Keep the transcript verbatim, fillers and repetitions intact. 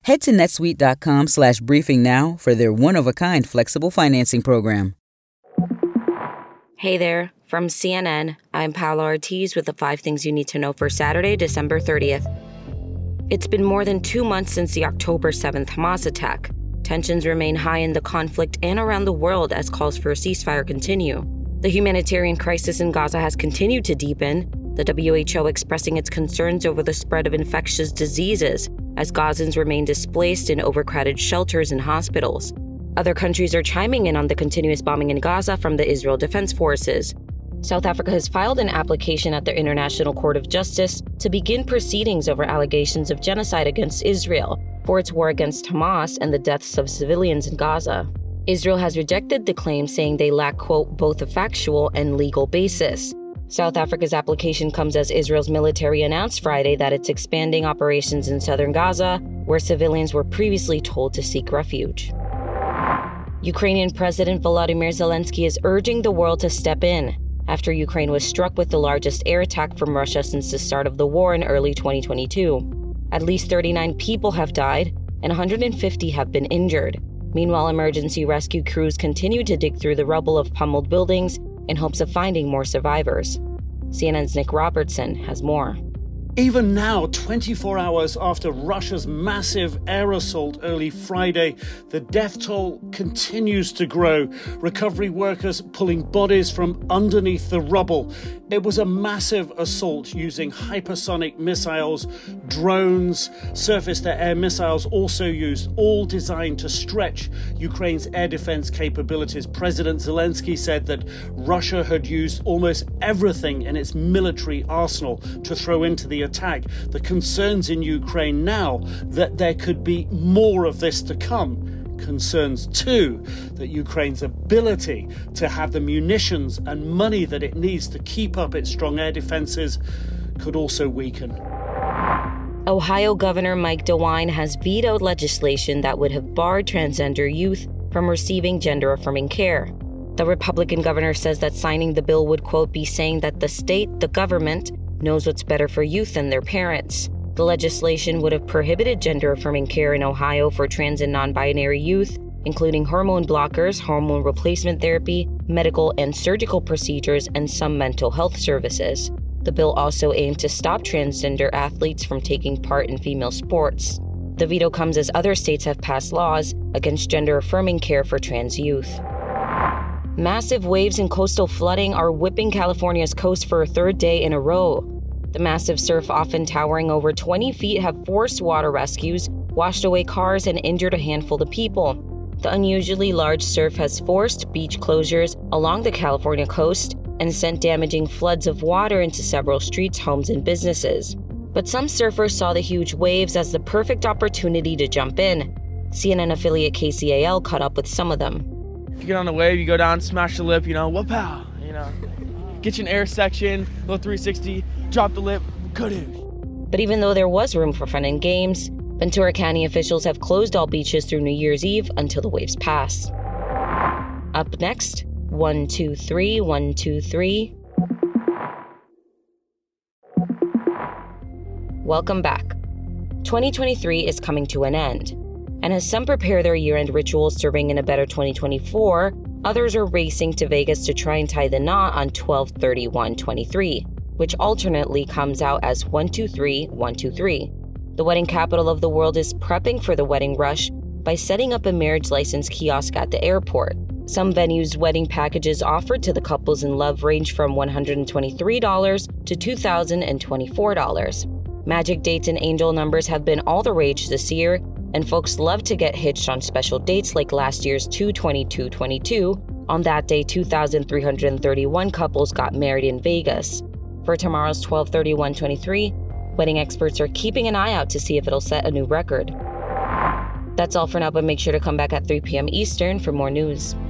Head to netsuite.com slash briefing now for their one-of-a-kind flexible financing program. Hey there. From C N N, I'm Paola Ortiz with the five things you need to know for Saturday, December thirtieth. It's been more than two months since the October seventh Hamas attack. Tensions remain high in the conflict and around the world as calls for a ceasefire continue. The humanitarian crisis in Gaza has continued to deepen, the W H O expressing its concerns over the spread of infectious diseases as Gazans remain displaced in overcrowded shelters and hospitals. Other countries are chiming in on the continuous bombing in Gaza from the Israel Defense Forces. South Africa has filed an application at the International Court of Justice to begin proceedings over allegations of genocide against Israel for its war against Hamas and the deaths of civilians in Gaza. Israel has rejected the claims, saying they lack, quote, both a factual and legal basis. South Africa's application comes as Israel's military announced Friday that it's expanding operations in southern Gaza, where civilians were previously told to seek refuge. Ukrainian President Volodymyr Zelensky is urging the world to step in after Ukraine was struck with the largest air attack from Russia since the start of the war in early twenty twenty-two. At least thirty-nine people have died and one hundred fifty have been injured. Meanwhile, emergency rescue crews continue to dig through the rubble of pummeled buildings in hopes of finding more survivors. C N N's Nick Robertson has more. Even now, twenty-four hours after Russia's massive air assault early Friday, the death toll continues to grow. Recovery workers pulling bodies from underneath the rubble. It was a massive assault using hypersonic missiles, drones, surface-to-air missiles also used, all designed to stretch Ukraine's air defense capabilities. President Zelensky said that Russia had used almost everything in its military arsenal to throw into the attack. The concerns in Ukraine now that there could be more of this to come. Concerns too that Ukraine's ability to have the munitions and money that it needs to keep up its strong air defenses could also weaken. Ohio Governor Mike DeWine has vetoed legislation that would have barred transgender youth from receiving gender-affirming care. The Republican governor says that signing the bill would, quote, be saying that the state, the government, knows what's better for youth than their parents. The legislation would have prohibited gender-affirming care in Ohio for trans and non-binary youth, including hormone blockers, hormone replacement therapy, medical and surgical procedures, and some mental health services. The bill also aimed to stop transgender athletes from taking part in female sports. The veto comes as other states have passed laws against gender-affirming care for trans youth. Massive waves and coastal flooding are whipping California's coast for a third day in a row. The massive surf, often towering over twenty feet, have forced water rescues, washed away cars, and injured a handful of people. The unusually large surf has forced beach closures along the California coast and sent damaging floods of water into several streets, homes, and businesses. But some surfers saw the huge waves as the perfect opportunity to jump in. C N N affiliate K C A L caught up with some of them. You get on the wave, you go down, smash the lip, you know, whoop-pow, you know. Get you an air section, little three sixty, drop the lip, kadoosh. But even though there was room for fun and games, Ventura County officials have closed all beaches through New Year's Eve until the waves pass. Up next, one, two, three, one, two, three. Welcome back. twenty twenty-three is coming to an end, and as some prepare their year-end rituals to bring in a better twenty twenty-four, others are racing to Vegas to try and tie the knot on twelve thirty-one twenty-three, which alternately comes out as one two three one two three. The wedding capital of the world is prepping for the wedding rush by setting up a marriage license kiosk at the airport. Some venues' wedding packages offered to the couples in love range from one hundred twenty-three dollars to two thousand twenty-four dollars. Magic dates and angel numbers have been all the rage this year, and folks love to get hitched on special dates like last year's two twenty-two twenty-two. On that day, two thousand three hundred thirty-one couples got married in Vegas. For tomorrow's twelve thirty-one twenty-three, wedding experts are keeping an eye out to see if it'll set a new record. That's all for now, but make sure to come back at three p.m. Eastern for more news.